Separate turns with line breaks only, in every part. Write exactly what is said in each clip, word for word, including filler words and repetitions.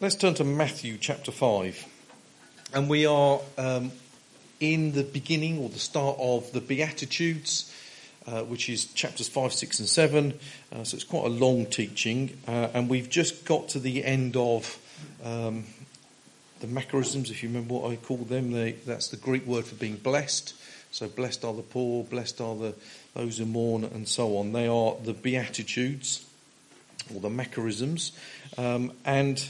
Let's turn to Matthew chapter five. And we are um, in the beginning or the start of the Beatitudes, uh, which is chapters five, six and seven. Uh, so it's quite a long teaching. Uh, and we've just got to the end of um, the Macarisms, if you remember what I called them. They, that's the Greek word for being blessed. So blessed are the poor, blessed are the those who mourn, and so on. They are the Beatitudes, or the Macarisms. Um, and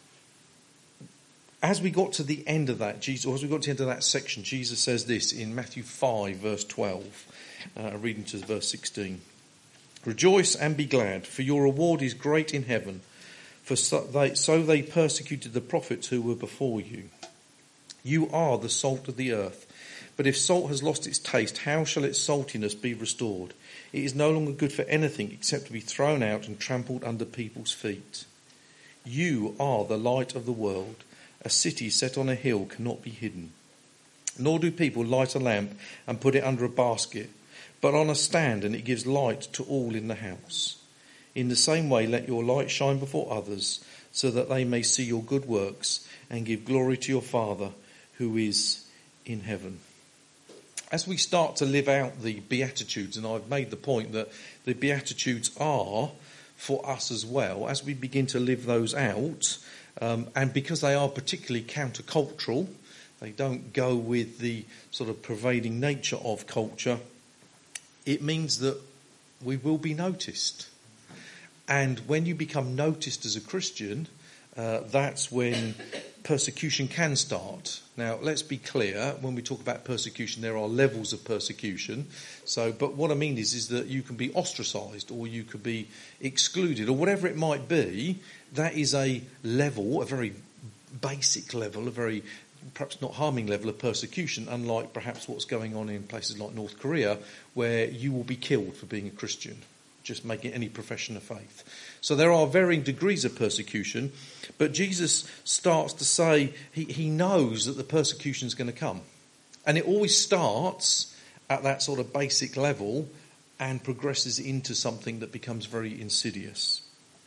as we got to the end of that, Jesus, or as we got to the end of that section, Jesus says this in Matthew five, verse twelve, uh, reading to verse sixteen. Rejoice and be glad, for your reward is great in heaven, for so they, so they persecuted the prophets who were before you. You are the salt of the earth. But if salt has lost its taste, how shall its saltiness be restored? It is no longer good for anything except to be thrown out and trampled under people's feet. You are the light of the world. A city set on a hill cannot be hidden. Nor do people light a lamp and put it under a basket, but on a stand, and it gives light to all in the house. In the same way, let your light shine before others, so that they may see your good works and give glory to your Father who is in heaven. As we start to live out the Beatitudes, and I've made the point that the Beatitudes are for us as well, as we begin to live those out, um, and because they are particularly countercultural, they don't go with the sort of pervading nature of culture, it means that we will be noticed. And when you become noticed as a Christian, uh, that's when persecution can start. Now, let's be clear, when we talk about persecution, there are levels of persecution. So, but what I mean is, is that you can be ostracised, or you could be excluded, or whatever it might be. That is a level, a very basic level, a very perhaps not harming level of persecution, unlike perhaps what's going on in places like North Korea, where you will be killed for being a Christian, just making any profession of faith. So there are varying degrees of persecution, but Jesus starts to say he, he knows that the persecution is going to come. And it always starts at that sort of basic level and progresses into something that becomes very insidious.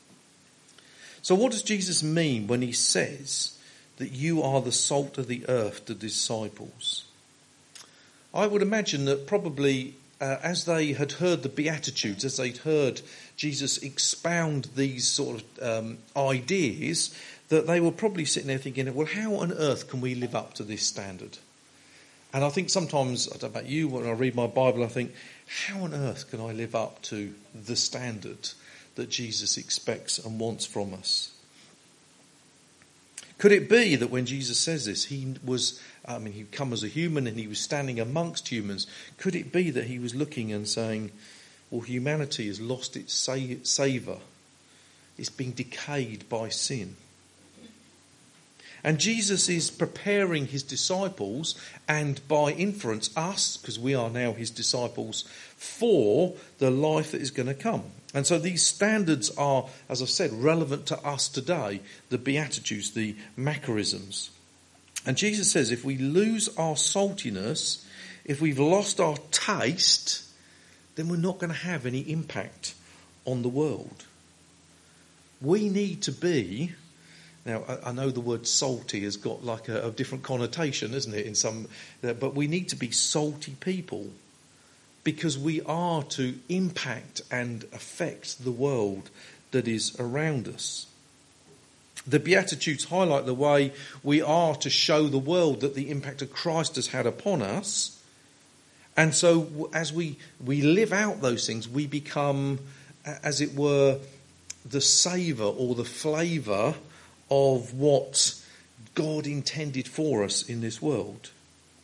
So what does Jesus mean when he says that you are the salt of the earth to disciples? I would imagine that probably Uh, as they had heard the Beatitudes, as they'd heard Jesus expound these sort of um, ideas, that they were probably sitting there thinking, well, how on earth can we live up to this standard? And I think sometimes, I don't know about you, when I read my Bible, I think, how on earth can I live up to the standard that Jesus expects and wants from us? Could it be that when Jesus says this, he was, I mean, he'd come as a human and he was standing amongst humans. Could it be that he was looking and saying, well, humanity has lost its sa- savour. It's been decayed by sin. And Jesus is preparing his disciples, and by inference us, because we are now his disciples, for the life that is going to come. And so these standards are, as I've said, relevant to us today, the Beatitudes, the Macarisms. And Jesus says if we lose our saltiness, if we've lost our taste, then we're not going to have any impact on the world. We need to be, now I know the word salty has got like a, a different connotation, isn't it, in some, but we need to be salty people, because we are to impact and affect the world that is around us. The Beatitudes highlight the way we are to show the world that the impact of Christ has had upon us. And so as we, we live out those things, we become, as it were, the savour or the flavour of what God intended for us in this world.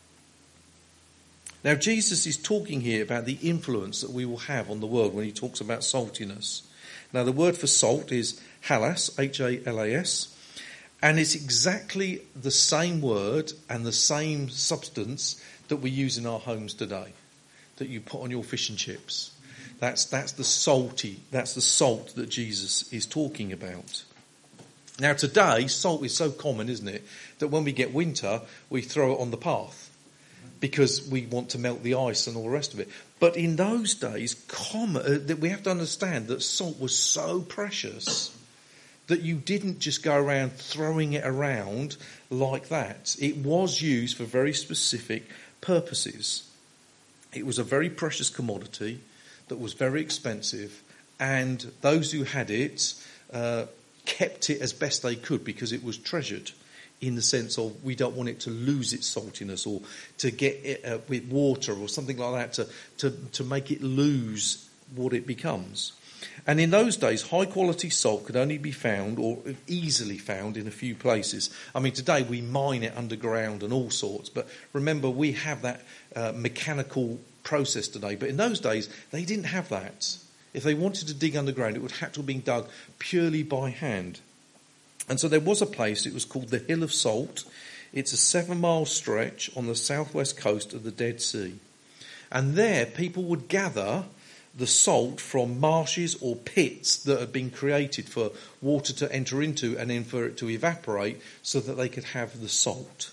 Now, Jesus is talking here about the influence that we will have on the world when he talks about saltiness. Now, the word for salt is halas, H A L A S, and it's exactly the same word and the same substance that we use in our homes today, that you put on your fish and chips. That's, that's the salty, that's the salt that Jesus is talking about. Now, today, salt is so common, isn't it, that when we get winter, we throw it on the path, because we want to melt the ice and all the rest of it. But in those days, common, uh, that we have to understand that salt was so precious that you didn't just go around throwing it around like that. It was used for very specific purposes. It was a very precious commodity that was very expensive, and those who had it uh, kept it as best they could because it was treasured, in the sense of we don't want it to lose its saltiness, or to get it uh, with water or something like that to, to, to make it lose what it becomes. And in those days, high-quality salt could only be found, or easily found, in a few places. I mean, today we mine it underground and all sorts, but remember, we have that uh, mechanical process today. But in those days, they didn't have that. If they wanted to dig underground, it would have to have been dug purely by hand. And so there was a place, it was called the Hill of Salt. It's a seven-mile stretch on the southwest coast of the Dead Sea. And there, people would gather the salt from marshes or pits that had been created for water to enter into and then for it to evaporate so that they could have the salt.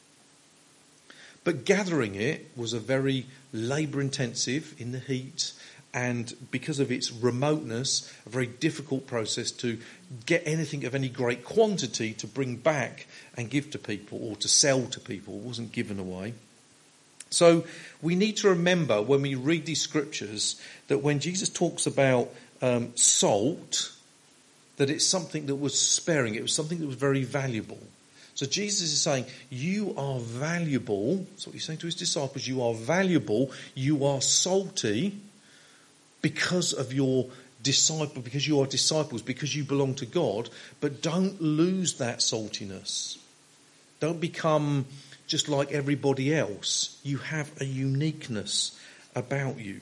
But gathering it was a very labour-intensive in the heat, and because of its remoteness, a very difficult process to get anything of any great quantity to bring back and give to people, or to sell to people. It wasn't given away. So we need to remember when we read these scriptures that when Jesus talks about um, salt, that it's something that was sparing. It was something that was very valuable. So Jesus is saying, you are valuable. That's what he's saying to his disciples. You are valuable. You are salty because of your disciple, because you are disciples, because you belong to God. But don't lose that saltiness. Don't become just like everybody else. You have a uniqueness about you.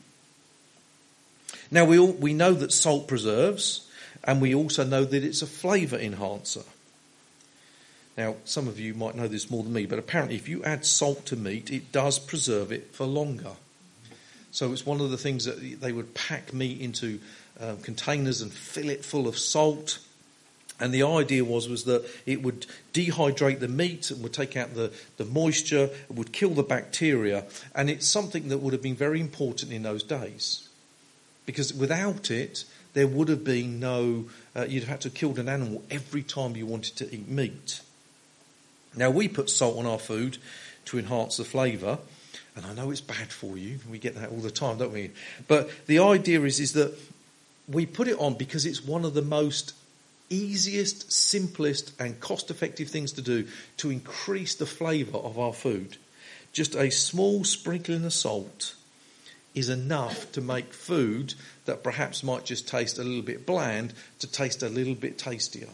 Now, we all, we know that salt preserves, and we also know that it's a flavour enhancer. Now, some of you might know this more than me, but apparently if you add salt to meat, it does preserve it for longer. So it's one of the things that they would pack meat into um, containers and fill it full of salt. And the idea was, was that it would dehydrate the meat and would take out the, the moisture, it would kill the bacteria. And it's something that would have been very important in those days. Because without it, there would have been no, uh, you'd have had to have killed an animal every time you wanted to eat meat. Now, we put salt on our food to enhance the flavour. And I know it's bad for you. We get that all the time, don't we? But the idea is, is that we put it on because it's one of the most easiest, simplest and cost-effective things to do to increase the flavour of our food. Just a small sprinkling of salt is enough to make food that perhaps might just taste a little bit bland to taste a little bit tastier.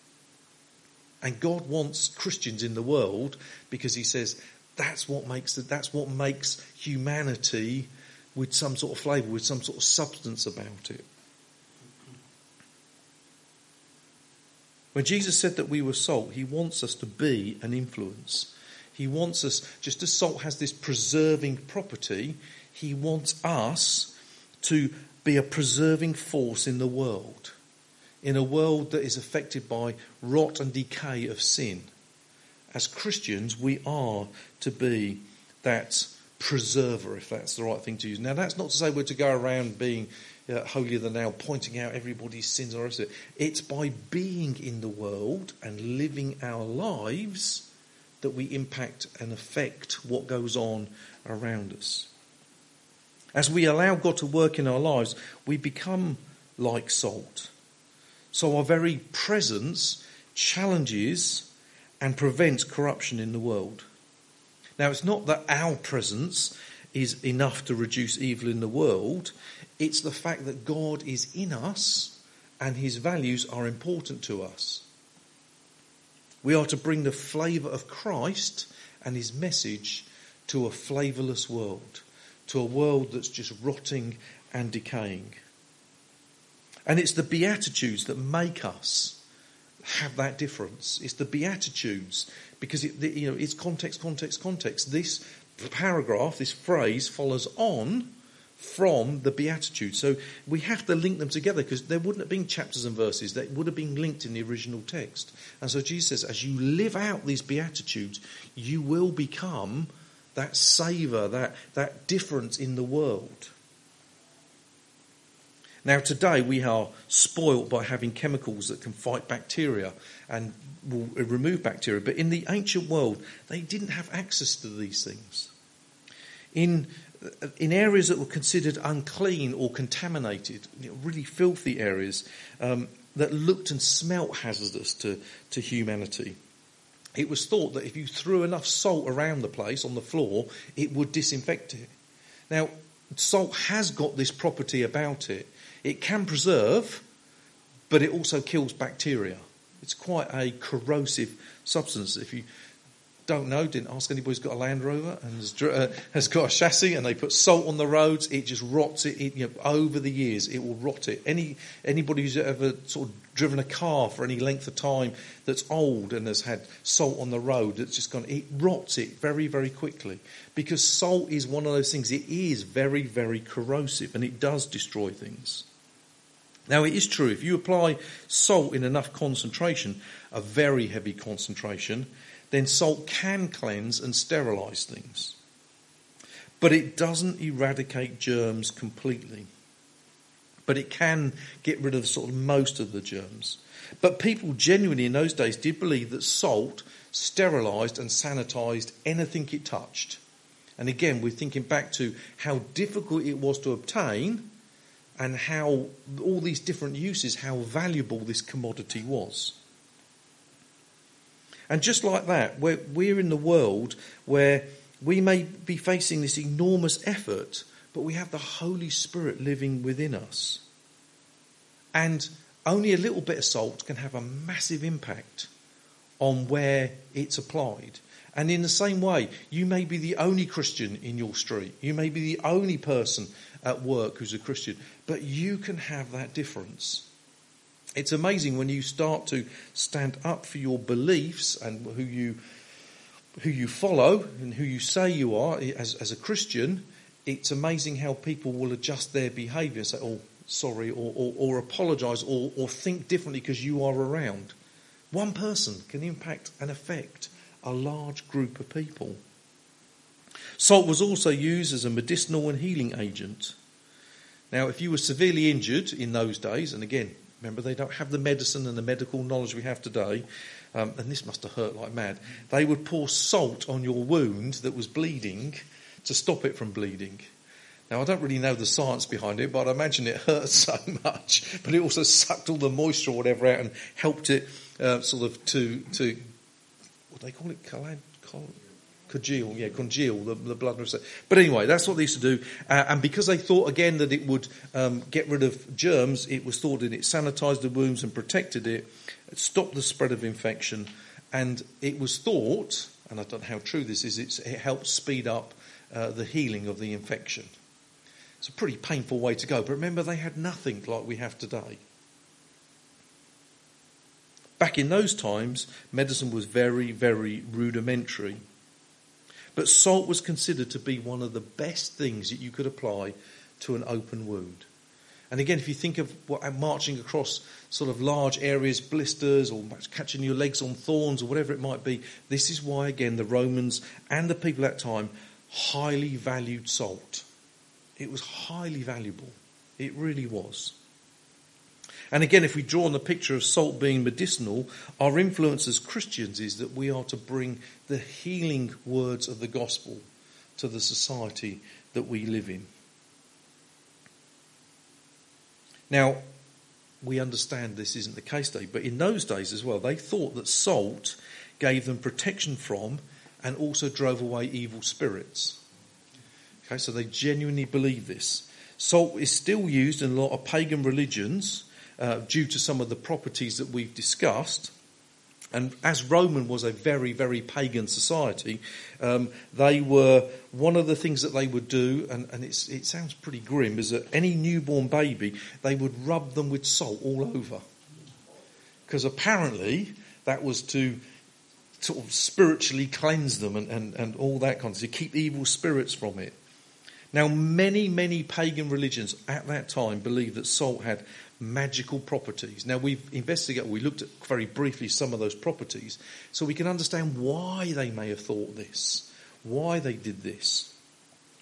And God wants Christians in the world because he says that's what makes the, that's what makes humanity with some sort of flavour, with some sort of substance about it. When Jesus said that we were salt, he wants us to be an influence. He wants us, just as salt has this preserving property, he wants us to be a preserving force in the world. In a world that is affected by rot and decay of sin. As Christians, we are to be that preserver, if that's the right thing to use. Now, that's not to say we're to go around being uh, holier than thou, pointing out everybody's sins or the rest of it. It's by being in the world and living our lives that we impact and affect what goes on around us. As we allow God to work in our lives, we become like salt. So our very presence challenges and prevents corruption in the world. Now, it's not that our presence is enough to reduce evil in the world. It's the fact that God is in us and his values are important to us. We are to bring the flavour of Christ and his message to a flavourless world, to a world that's just rotting and decaying. And it's the Beatitudes that make us have that difference. It's the Beatitudes, because it, you know, it's context, context, context. This paragraph, this phrase follows on from the Beatitudes. So we have to link them together, because there wouldn't have been chapters and verses. That would have been linked in the original text. And so Jesus says, as you live out these Beatitudes, you will become that savour, that, that difference in the world. Now today we are spoilt by having chemicals that can fight bacteria and will remove bacteria. But in the ancient world, they didn't have access to these things. In in areas that were considered unclean or contaminated, you know, really filthy areas um, that looked and smelt hazardous to, to humanity, it was thought that if you threw enough salt around the place on the floor, it would disinfect it. Now, salt has got this property about it. It can preserve, but it also kills bacteria. It's quite a corrosive substance. If you don't know, didn't ask anybody who's got a Land Rover and has, uh, has got a chassis and they put salt on the roads, it just rots it, it you know, over the years. It will rot it. Any Anybody who's ever sort of driven a car for any length of time that's old and has had salt on the road, that's just gone, it rots it very, very quickly. Because salt is one of those things, it is very, very corrosive and it does destroy things. Now, it is true, if you apply salt in enough concentration, a very heavy concentration, then salt can cleanse and sterilise things. But it doesn't eradicate germs completely. But it can get rid of sort of most of the germs. But people genuinely in those days did believe that salt sterilised and sanitised anything it touched. And again, we're thinking back to how difficult it was to obtain and how all these different uses, how valuable this commodity was. And just like that, we're, we're in the world where we may be facing this enormous effort, but we have the Holy Spirit living within us. And only a little bit of salt can have a massive impact on where it's applied. And in the same way, you may be the only Christian in your street. You may be the only person at work who's a Christian. But you can have that difference. It's amazing when you start to stand up for your beliefs and who you who you follow and who you say you are as, as a Christian. It's amazing how people will adjust their behaviour and say, oh, sorry, or, or, or apologise or, or think differently because you are around. One person can impact and affect a large group of people. Salt was also used as a medicinal and healing agent. Now, if you were severely injured in those days, and again, remember they don't have the medicine and the medical knowledge we have today, um, and this must have hurt like mad, they would pour salt on your wound that was bleeding to stop it from bleeding. Now, I don't really know the science behind it, but I imagine it hurt so much, but it also sucked all the moisture or whatever out and helped it uh, sort of to, to, what do they call it? Collad, coll- Congeal, yeah, congeal the, the blood. But anyway, that's what they used to do. Uh, and because they thought, again, that it would um, get rid of germs, it was thought that it sanitised the wounds and protected it, it stopped the spread of infection. And it was thought, and I don't know how true this is, it's, it helped speed up uh, the healing of the infection. It's a pretty painful way to go. But remember, they had nothing like we have today. Back in those times, medicine was very, very rudimentary. But salt was considered to be one of the best things that you could apply to an open wound. And again, if you think of what, marching across sort of large areas, blisters, or catching your legs on thorns, or whatever it might be, this is why, again, the Romans and the people at that time highly valued salt. It was highly valuable. It really was. And again, if we draw on the picture of salt being medicinal, our influence as Christians is that we are to bring the healing words of the gospel to the society that we live in. Now, we understand this isn't the case today, but in those days as well, they thought that salt gave them protection from and also drove away evil spirits. Okay, so they genuinely believe this. Salt is still used in a lot of pagan religions, Uh, due to some of the properties that we've discussed. And as Roman was a very, very pagan society, um, they were, one of the things that they would do, and, and it's, it sounds pretty grim, is that any newborn baby, they would rub them with salt all over. Because apparently that was to sort of spiritually cleanse them and, and, and all that kind of stuff, to keep evil spirits from it. Now, many, many pagan religions at that time believed that salt had magical properties. Now, we've investigated, we looked at very briefly some of those properties, so we can understand why they may have thought this, why they did this.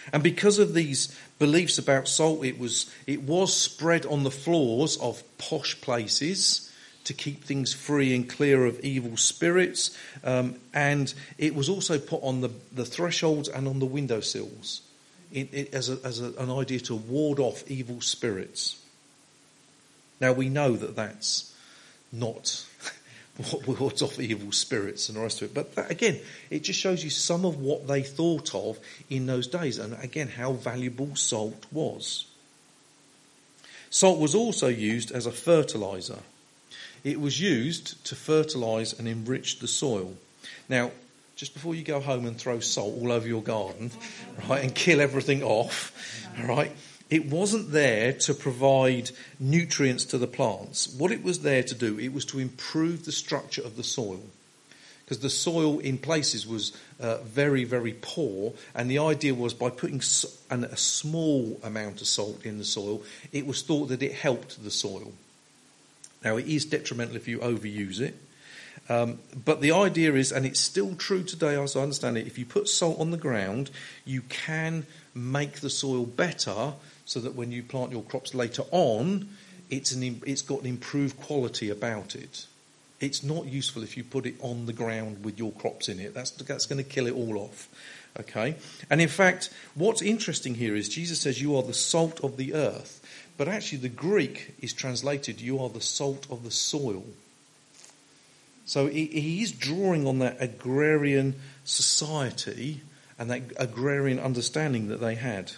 And because of these beliefs about salt, it was it was spread on the floors of posh places to keep things free and clear of evil spirits. Um, and it was also put on the, the thresholds and on the windowsills it, it, as, a, as a, an idea to ward off evil spirits. Now we know that that's not what wards off evil spirits and the rest of it. But that, again, it just shows you some of what they thought of in those days, and again, how valuable salt was. Salt was also used as a fertiliser. It was used to fertilise and enrich the soil. Now, just before you go home and throw salt all over your garden, right, and kill everything off, right, it wasn't there to provide nutrients to the plants. What it was there to do, it was to improve the structure of the soil. Because the soil in places was uh, very, very poor. And the idea was by putting so- an, a small amount of salt in the soil, it was thought that it helped the soil. Now, it is detrimental if you overuse it. Um, but the idea is, and it's still true today as I understand it, if you put salt on the ground, you can make the soil better so that when you plant your crops later on, it's an, it's got an improved quality about it. It's not useful if you put it on the ground with your crops in it. That's, that's going to kill it all off. Okay? And in fact, what's interesting here is Jesus says you are the salt of the earth. But actually the Greek is translated, you are the salt of the soil. So he, he is drawing on that agrarian society and that agrarian understanding that they had.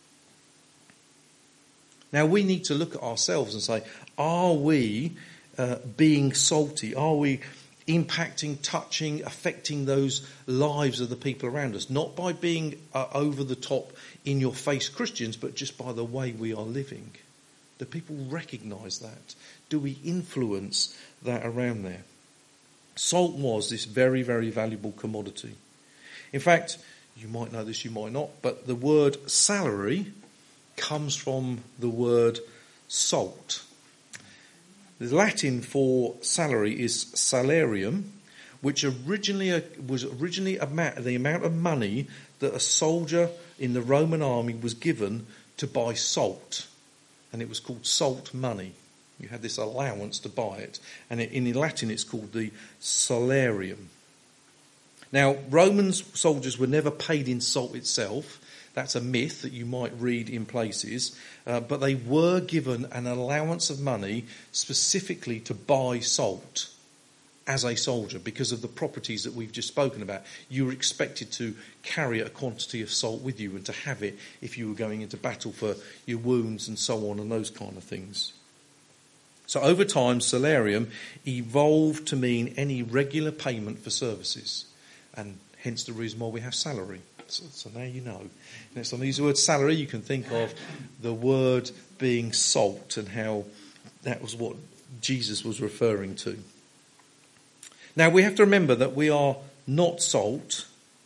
Now we need to look at ourselves and say, are we uh, being salty? Are we impacting, touching, affecting those lives of the people around us? Not by being uh, over the top, in your face Christians, but just by the way we are living. Do people recognise that? Do we influence that around there? Salt was this very, very valuable commodity. In fact, you might know this, you might not, but the word salary comes from the word salt. The Latin for salary is salarium, which originally was originally the amount of money that a soldier in the Roman army was given to buy salt. And it was called salt money. You had this allowance to buy it. And in Latin it's called the salarium. Now, Roman soldiers were never paid in salt itself. That's a myth that you might read in places. Uh, but they were given an allowance of money specifically to buy salt as a soldier because of the properties that we've just spoken about. You were expected to carry a quantity of salt with you and to have it if you were going into battle for your wounds and so on and those kind of things. So over time, salarium evolved to mean any regular payment for services, and hence the reason why we have salary. So, so now you know. Next time I use the word salary, you can think of the word being salt and how that was what Jesus was referring to. Now we have to remember that we are not salt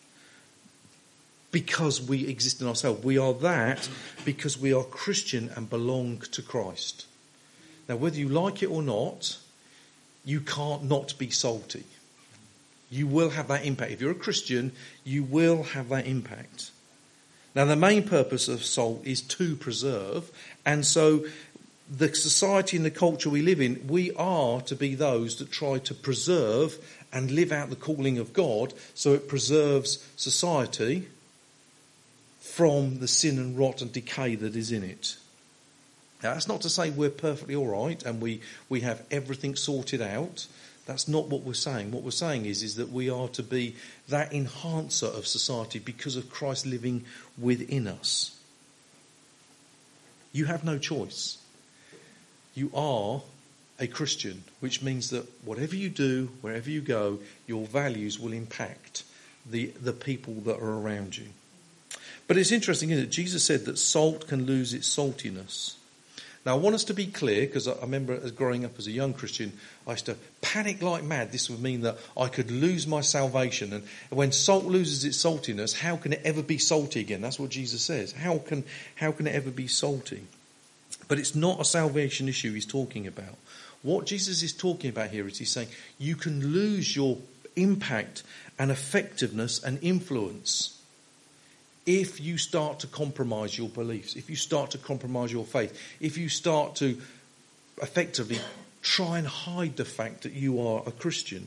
because we exist in ourselves. We are that because we are Christian and belong to Christ. Now, whether you like it or not, you can't not be salty. You will have that impact. If you're a Christian, you will have that impact. Now, the main purpose of salt is to preserve. And so the society and the culture we live in, we are to be those that try to preserve and live out the calling of God so it preserves society from the sin and rot and decay that is in it. Now, that's not to say we're perfectly all right and we, we have everything sorted out. That's not what we're saying. What we're saying is, is that we are to be that enhancer of society because of Christ living within us. You have no choice. You are a Christian, which means that whatever you do, wherever you go, your values will impact the, the people that are around you. But it's interesting, isn't it? Jesus said that salt can lose its saltiness. Now, I want us to be clear, because I remember as growing up as a young Christian, I used to panic like mad. This would mean that I could lose my salvation. And when salt loses its saltiness, how can it ever be salty again? That's what Jesus says. How can, how can it ever be salty? But it's not a salvation issue he's talking about. What Jesus is talking about here is he's saying you can lose your impact and effectiveness and influence if you start to compromise your beliefs, if you start to compromise your faith, if you start to effectively try and hide the fact that you are a Christian.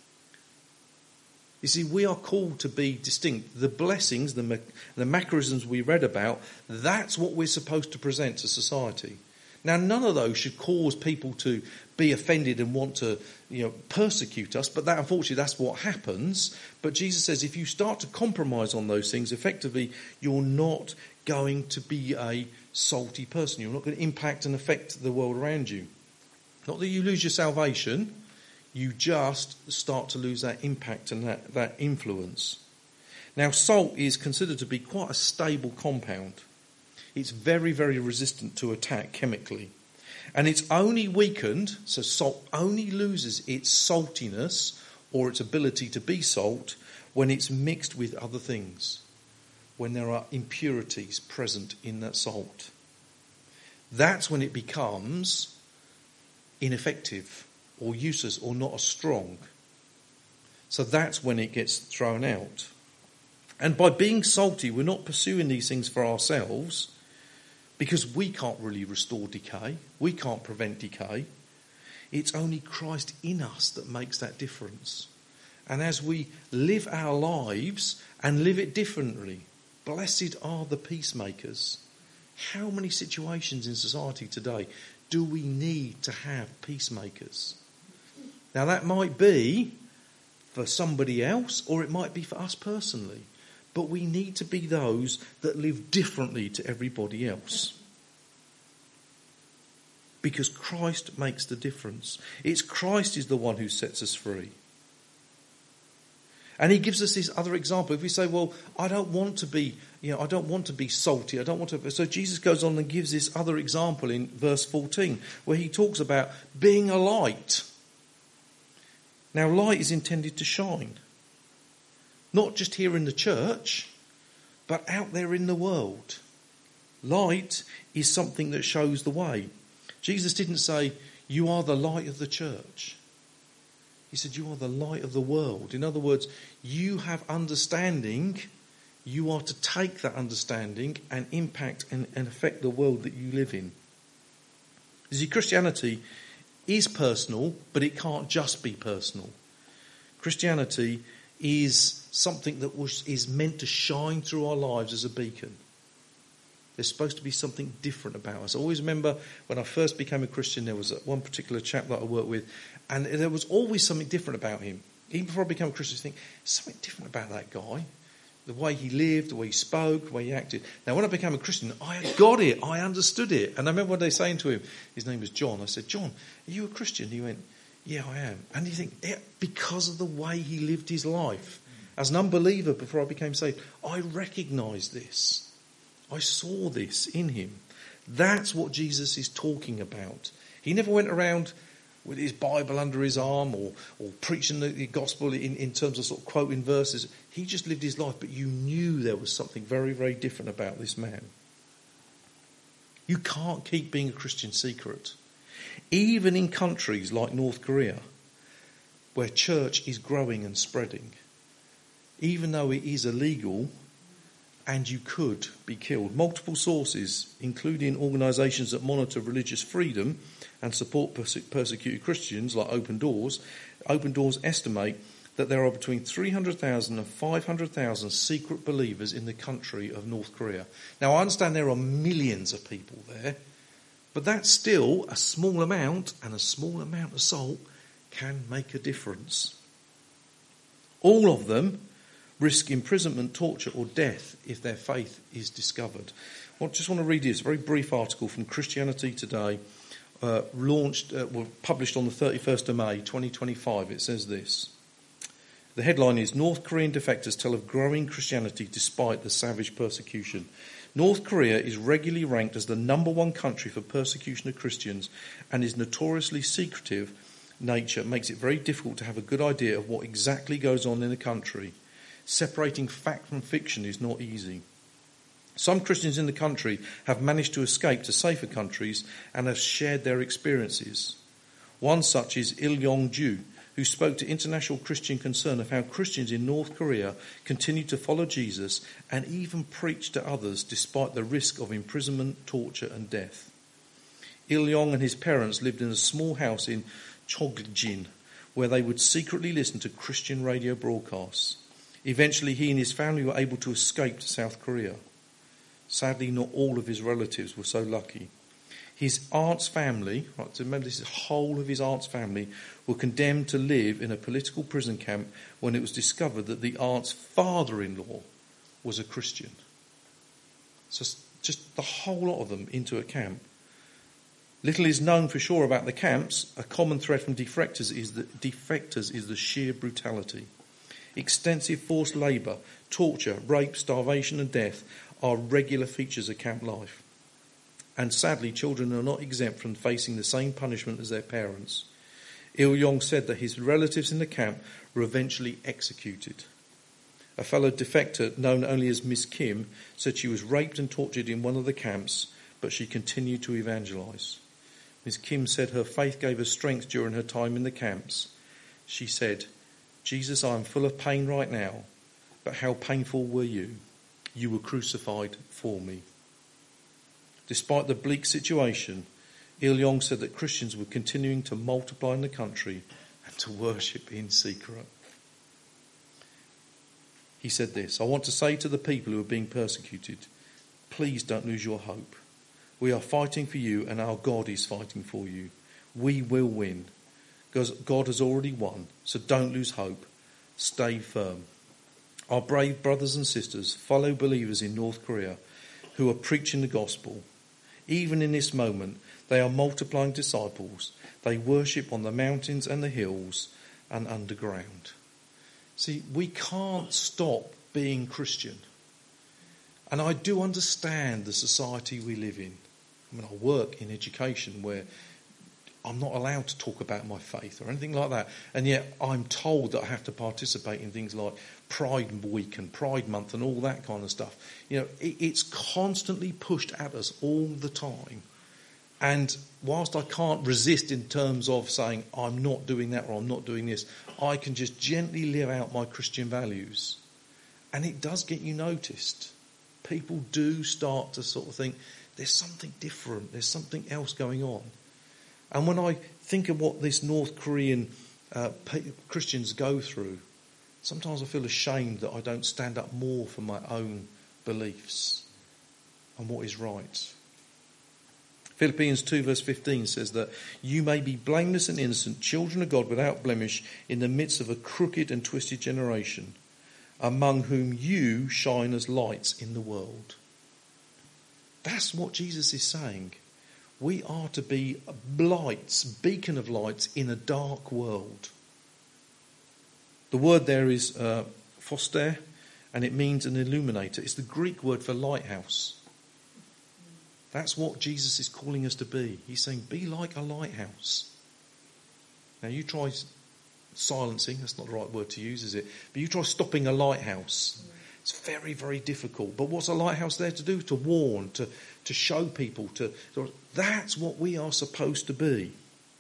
You see, we are called to be distinct. The blessings, the, the macarisms we read about, that's what we're supposed to present to society. Now, none of those should cause people to be offended and want to, you know, persecute us, but that, unfortunately, that's what happens. But Jesus says if you start to compromise on those things, effectively, you're not going to be a salty person. You're not going to impact and affect the world around you. Not that you lose your salvation, you just start to lose that impact and that, that influence. Now, salt is considered to be quite a stable compound. It's very, very resistant to attack chemically. And it's only weakened, so salt only loses its saltiness or its ability to be salt when it's mixed with other things, when there are impurities present in that salt. That's when it becomes ineffective or useless or not as strong. So that's when it gets thrown out. And by being salty, we're not pursuing these things for ourselves, because we can't really restore decay. We can't prevent decay. It's only Christ in us that makes that difference. And as we live our lives and live it differently, blessed are the peacemakers. How many situations in society today do we need to have peacemakers? Now, that might be for somebody else, or it might be for us personally. But we need to be those that live differently to everybody else. Because Christ makes the difference. It's Christ is the one who sets us free. And he gives us this other example. If we say, well, I don't want to be, you know, I don't want to be salty. I don't want to. So Jesus goes on and gives this other example in verse fourteen, where he talks about being a light. Now, light is intended to shine. Not just here in the church, but out there in the world. Light is something that shows the way. Jesus didn't say, you are the light of the church. He said, you are the light of the world. In other words, you have understanding. You are to take that understanding and impact and, and affect the world that you live in. You see, Christianity is personal, but it can't just be personal. Christianity is something that was, is meant to shine through our lives as a beacon. There's supposed to be something different about us. I always remember when I first became a Christian, there was one particular chap that I worked with, and there was always something different about him. Even before I became a Christian, I think, something different about that guy. The way he lived, the way he spoke, the way he acted. Now, when I became a Christian, I got it. I understood it. And I remember one day saying to him, his name was John, I said, John, are you a Christian? He went, yeah, I am. And you think, yeah, because of the way he lived his life. As an unbeliever before I became saved, I recognised this. I saw this in him. That's what Jesus is talking about. He never went around with his Bible under his arm or, or preaching the, the gospel in, in terms of sort of quoting verses. He just lived his life, but you knew there was something very, very different about this man. You can't keep being a Christian secret. Even in countries like North Korea, where church is growing and spreading, even though it is illegal and you could be killed. Multiple sources, including organisations that monitor religious freedom and support perse- persecuted Christians like Open Doors, Open Doors estimate that there are between three hundred thousand and five hundred thousand secret believers in the country of North Korea. Now, I understand there are millions of people there, but that's still a small amount, and a small amount of salt can make a difference. All of them risk imprisonment, torture or death if their faith is discovered. I just want to read this very brief article from Christianity Today, uh, launched, uh, well, published on the thirty-first of May twenty twenty-five. It says this. The headline is, North Korean defectors tell of growing Christianity despite the savage persecution. North Korea is regularly ranked as the number one country for persecution of Christians, and its notoriously secretive nature makes it very difficult to have a good idea of what exactly goes on in the country. Separating fact from fiction is not easy. Some Christians in the country have managed to escape to safer countries and have shared their experiences. One such is Il Yong-ju, who spoke to International Christian Concern of how Christians in North Korea continue to follow Jesus and even preach to others despite the risk of imprisonment, torture and death. Il-yong and his parents lived in a small house in Chogjin, where they would secretly listen to Christian radio broadcasts. Eventually, he and his family were able to escape to South Korea. Sadly, not all of his relatives were so lucky. His aunt's family, right, so remember this is the whole of his aunt's family, were condemned to live in a political prison camp when it was discovered that the aunt's father-in-law was a Christian. So just the whole lot of them into a camp. Little is known for sure about the camps. A common thread from defectors is the, defectors is the sheer brutality. Extensive forced labour, torture, rape, starvation and death are regular features of camp life. And sadly, children are not exempt from facing the same punishment as their parents. Il-yong said that his relatives in the camp were eventually executed. A fellow defector, known only as Miss Kim, said she was raped and tortured in one of the camps, but she continued to evangelise. Miss Kim said her faith gave her strength during her time in the camps. She said, "Jesus, I am full of pain right now, but how painful were you? You were crucified for me." Despite the bleak situation, Il-yong said that Christians were continuing to multiply in the country and to worship in secret. He said this, "I want to say to the people who are being persecuted, please don't lose your hope. We are fighting for you and our God is fighting for you. We will win. Because God has already won, so don't lose hope. Stay firm." Our brave brothers and sisters, fellow believers in North Korea, who are preaching the gospel, even in this moment, they are multiplying disciples. They worship on the mountains and the hills and underground. See, we can't stop being Christian. And I do understand the society we live in. I mean, I work in education where I'm not allowed to talk about my faith or anything like that. And yet I'm told that I have to participate in things like Pride Week and Pride Month and all that kind of stuff. You know, it, it's constantly pushed at us all the time. And whilst I can't resist in terms of saying I'm not doing that or I'm not doing this, I can just gently live out my Christian values. And it does get you noticed. People do start to sort of think there's something different, there's something else going on. And when I think of what this North Korean uh, Christians go through, sometimes I feel ashamed that I don't stand up more for my own beliefs and what is right. Philippians two verse fifteen says that you may be blameless and innocent, children of God without blemish, in the midst of a crooked and twisted generation, among whom you shine as lights in the world. That's what Jesus is saying. We are to be lights, beacon of lights in a dark world. The word there is uh, phoster, and it means an illuminator. It's the Greek word for lighthouse. That's what Jesus is calling us to be. He's saying, be like a lighthouse. Now you try silencing, that's not the right word to use, is it? But you try stopping a lighthouse. It's very, very difficult. But what's a lighthouse there to do? To warn, to, to show people. To, to That's what we are supposed to be.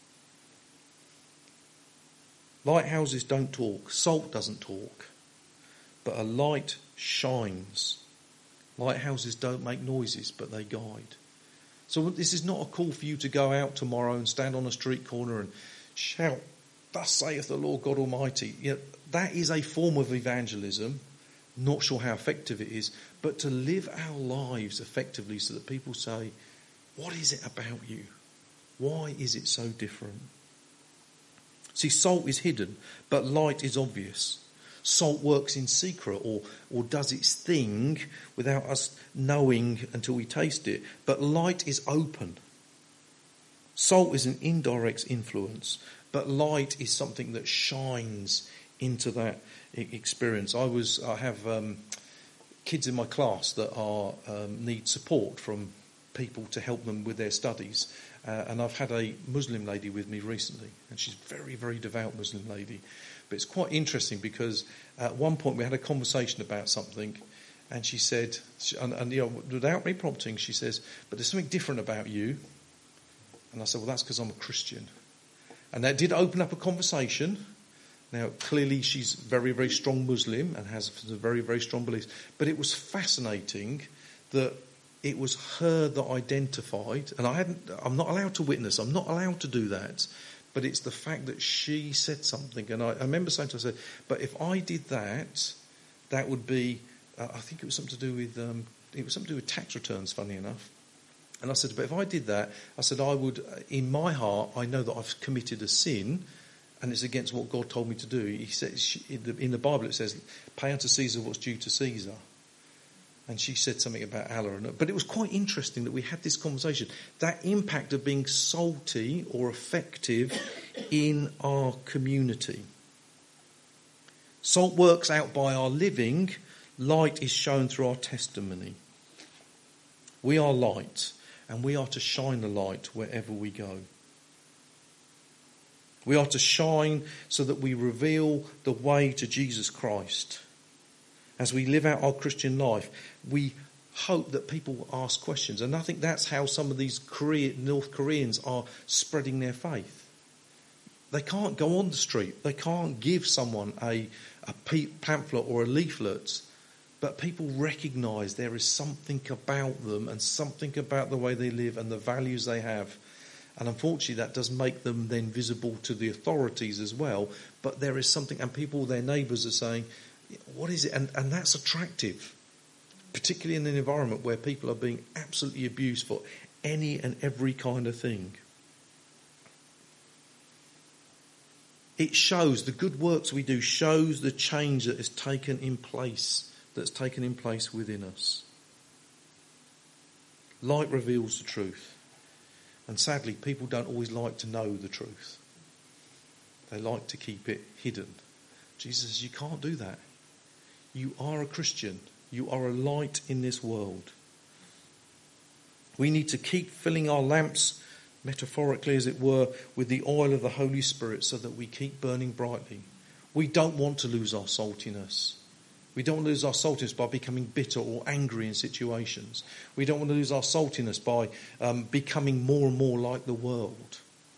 Lighthouses don't talk. Salt doesn't talk. But a light shines. Lighthouses don't make noises, but they guide. So this is not a call for you to go out tomorrow and stand on a street corner and shout, "Thus saith the Lord God Almighty." You know, that is a form of evangelism. Not sure how effective it is, but to live our lives effectively so that people say, what is it about you? Why is it so different? See, salt is hidden, but light is obvious. Salt works in secret or, or does its thing without us knowing until we taste it, but light is open. Salt is an indirect influence, but light is something that shines into that experience. I was, I have um, kids in my class that are um, need support from people to help them with their studies, uh, and I've had a Muslim lady with me recently, and she's a very, very devout Muslim lady. But it's quite interesting because at one point we had a conversation about something, and she said, and, and you know, without me prompting, she says, "But there's something different about you." And I said, "Well, that's because I'm a Christian." And that did open up a conversation. Now, clearly she's very, very strong Muslim and has very, very strong beliefs. But it was fascinating that it was her that identified, and I hadn't, I'm not allowed to witness, I'm not allowed to do that, but it's the fact that she said something. And I, I remember saying to her, I said, but if I did that, that would be, uh, I think it was something to do with, um, it was something to do with tax returns, funny enough. And I said, but if I did that, I said, I would, in my heart, I know that I've committed a sin, and it's against what God told me to do. He says, in the Bible it says, pay unto Caesar what's due to Caesar. And she said something about Allah. But it was quite interesting that we had this conversation. That impact of being salty or effective in our community. Salt works out by our living. Light is shown through our testimony. We are light, and we are to shine the light wherever we go. We are to shine so that we reveal the way to Jesus Christ. As we live out our Christian life, we hope that people will ask questions. And I think that's how some of these Korean, North Koreans are spreading their faith. They can't go on the street. They can't give someone a, a pamphlet or a leaflet. But people recognise there is something about them and something about the way they live and the values they have. And unfortunately, that does make them then visible to the authorities as well. But there is something, and people, their neighbours, are saying, what is it? And, and that's attractive, particularly in an environment where people are being absolutely abused for any and every kind of thing. It shows, the good works we do shows the change that has taken in place, that's taken in place within us. Light reveals the truth. And sadly, people don't always like to know the truth. They like to keep it hidden. Jesus says, you can't do that. You are a Christian. You are a light in this world. We need to keep filling our lamps, metaphorically as it were, with the oil of the Holy Spirit so that we keep burning brightly. We don't want to lose our saltiness. We don't want to lose our saltiness by becoming bitter or angry in situations. We don't want to lose our saltiness by um, becoming more and more like the world.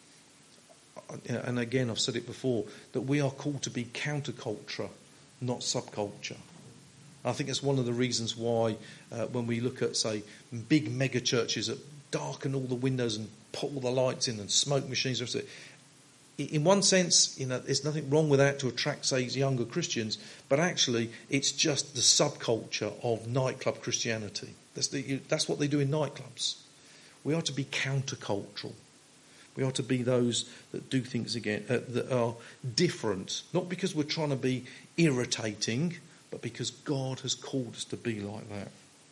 And again, I've said it before, that we are called to be counterculture, not subculture. I think it's one of the reasons why uh, when we look at, say, big mega churches that darken all the windows and put all the lights in and smoke machines, in one sense, you know, there's nothing wrong with that to attract, say, younger Christians, but actually it's just the subculture of nightclub Christianity. That's, the, that's what they do in nightclubs. We are to be countercultural. We are to be those that do things again uh, that are different, not because we're trying to be irritating, but because God has called us to be like that.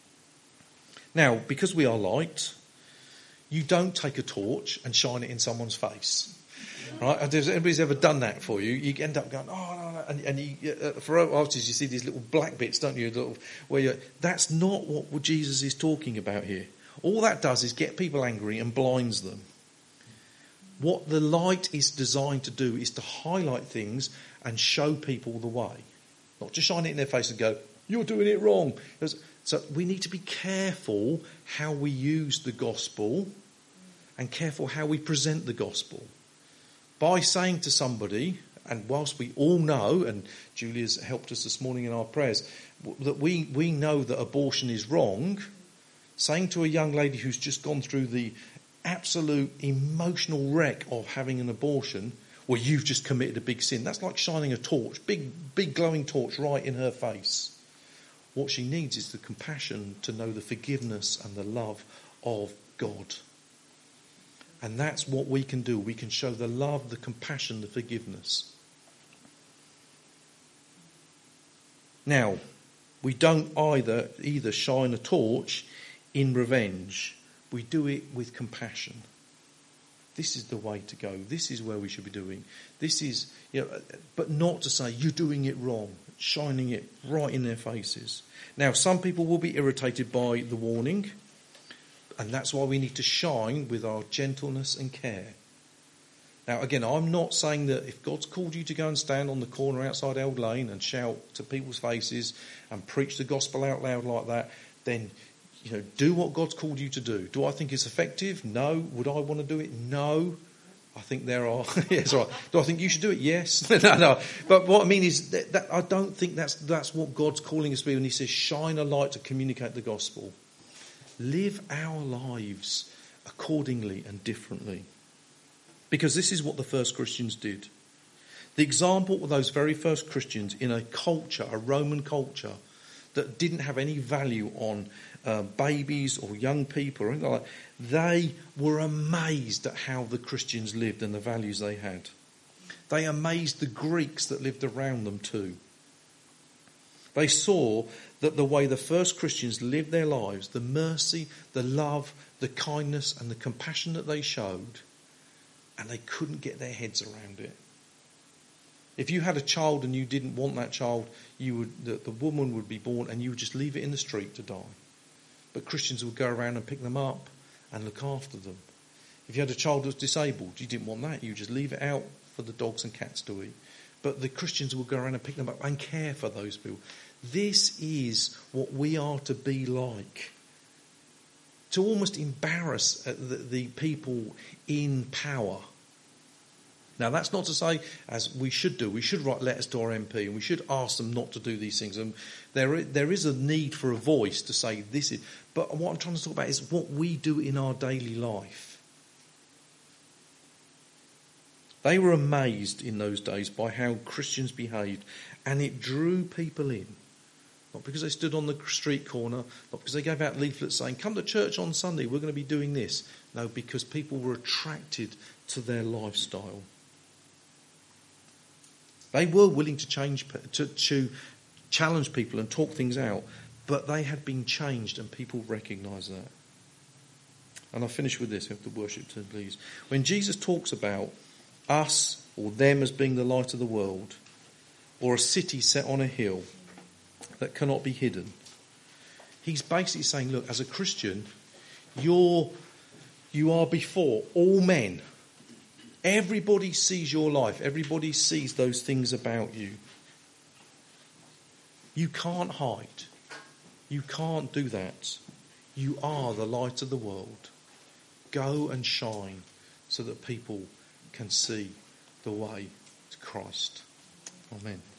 Now, because we are light, you don't take a torch and shine it in someone's face. Right? Has anybody's ever done that for you? You end up going, oh, no, no. And, and you, uh, for artists, you see these little black bits, don't you? Little, where you're, that's not what Jesus is talking about here. All that does is get people angry and blinds them. What the light is designed to do is to highlight things and show people the way. Not to shine it in their face and go, you're doing it wrong. So we need to be careful how we use the gospel and careful how we present the gospel. By saying to somebody, and whilst we all know, and Julia's helped us this morning in our prayers, that we, we know that abortion is wrong, saying to a young lady who's just gone through the absolute emotional wreck of having an abortion, well, you've just committed a big sin. That's like shining a torch, big, big glowing torch right in her face. What she needs is the compassion to know the forgiveness and the love of God. And that's what we can do. We can show the love, the compassion, the forgiveness. Now, we don't either either shine a torch in revenge. We do it with compassion. This is the way to go. This is where we should be doing. This is, you know, but not to say you're doing it wrong, shining it right in their faces. Now, some people will be irritated by the warning. And that's why we need to shine with our gentleness and care. Now, again, I'm not saying that if God's called you to go and stand on the corner outside Eld Lane and shout to people's faces and preach the gospel out loud like that, then, you know, do what God's called you to do. Do I think it's effective? No. Would I want to do it? No. I think there are. Yes, right. Do I think you should do it? Yes. no, no. But what I mean is that, that I don't think that's that's what God's calling us to be when He says, "Shine a light to communicate the gospel." Live our lives accordingly and differently, because this is what the first Christians did. The example of those very first Christians in a culture, a Roman culture, that didn't have any value on uh, babies or young people or anything like that, they were amazed at how the Christians lived and the values they had. They amazed the Greeks that lived around them too. They saw that the way the first Christians lived their lives, the mercy, the love, the kindness and the compassion that they showed, and they couldn't get their heads around it. If you had a child and you didn't want that child, you would the, the woman would be born and you would just leave it in the street to die. But Christians would go around and pick them up and look after them. If you had a child that was disabled, you didn't want that. You would just leave it out for the dogs and cats to eat. But the Christians would go around and pick them up and care for those people. This is what we are to be like. To almost embarrass the, the people in power. Now, that's not to say, as we should do, we should write letters to our M P and we should ask them not to do these things. And there, there is a need for a voice to say this is. But what I'm trying to talk about is what we do in our daily life. They were amazed in those days by how Christians behaved, and it drew people in. Not because they stood on the street corner, not because they gave out leaflets saying, "Come to church on Sunday, we're going to be doing this." No, because people were attracted to their lifestyle. They were willing to change, to, to challenge people and talk things out, but they had been changed and people recognised that. And I'll finish with this, if the worship turn, please. When Jesus talks about us or them as being the light of the world, or a city set on a hill that cannot be hidden, he's basically saying, look, as a Christian, you're, you are before all men. Everybody sees your life. Everybody sees those things about you. You can't hide. You can't do that. You are the light of the world. Go and shine so that people can see the way to Christ. Amen.